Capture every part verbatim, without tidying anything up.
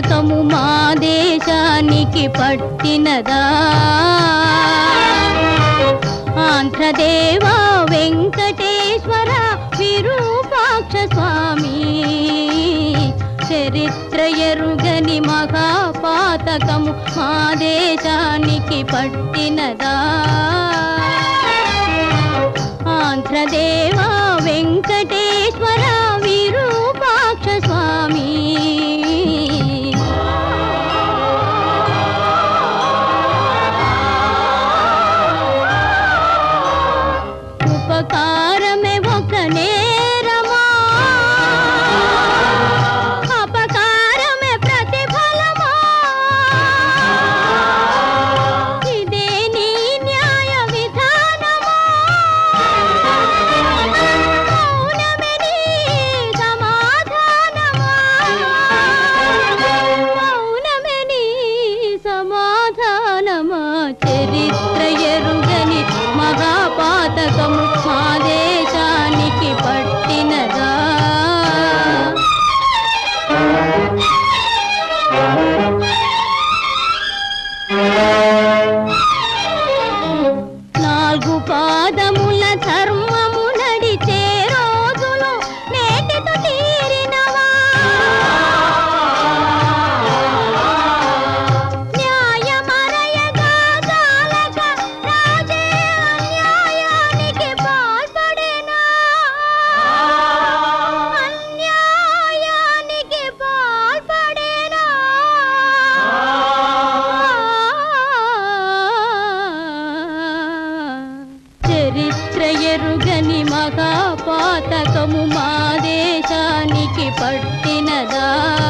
పాతకము మా దేశానికి పట్టినదా ఆంధ్రదేవా వెంకటేశ్వర విరూపాక్ష స్వామి చరిత్ర ఎరుగని మహాపాతకము మా దేశానికి పట్టినదా ఆంధ్రదేవా వెంకటేశ్వర విరూపాక్ష స్వామి ఉపకారమే ఒక నేరమా అపకారమే ప్రతిఫలమా ఇదే నీ న్యాయ విధానమా మౌనమే నీ సమాధానమా మౌనమే నీ సమాధానమా చరిత్ర ఎరుగని మహాపాతకము మా దేశానికి పట్టినదా నాలుగు పాదముల ధర్మము నడిచే రోజులు నేటితో తీరినవా న్యాయమరయగా జాలక రాజే అన్యాయానికి పాల్పడేనా అన్యాయానికి పాల్పడేనా చరిత్ర ఎరుగని మహాపాతకము మా దేశానికి పట్టినదా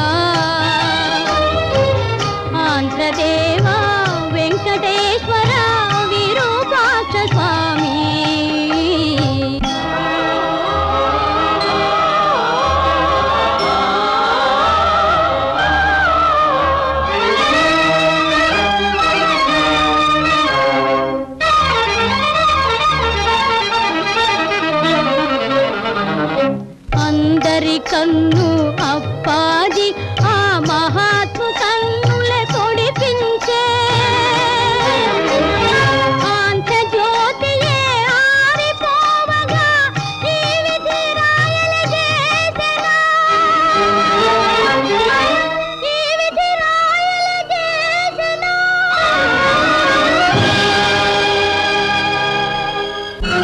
ఆంధ్రదేవా వెంకటేశ్వర విరూపాక్ష స్వామి అందరి కన్ను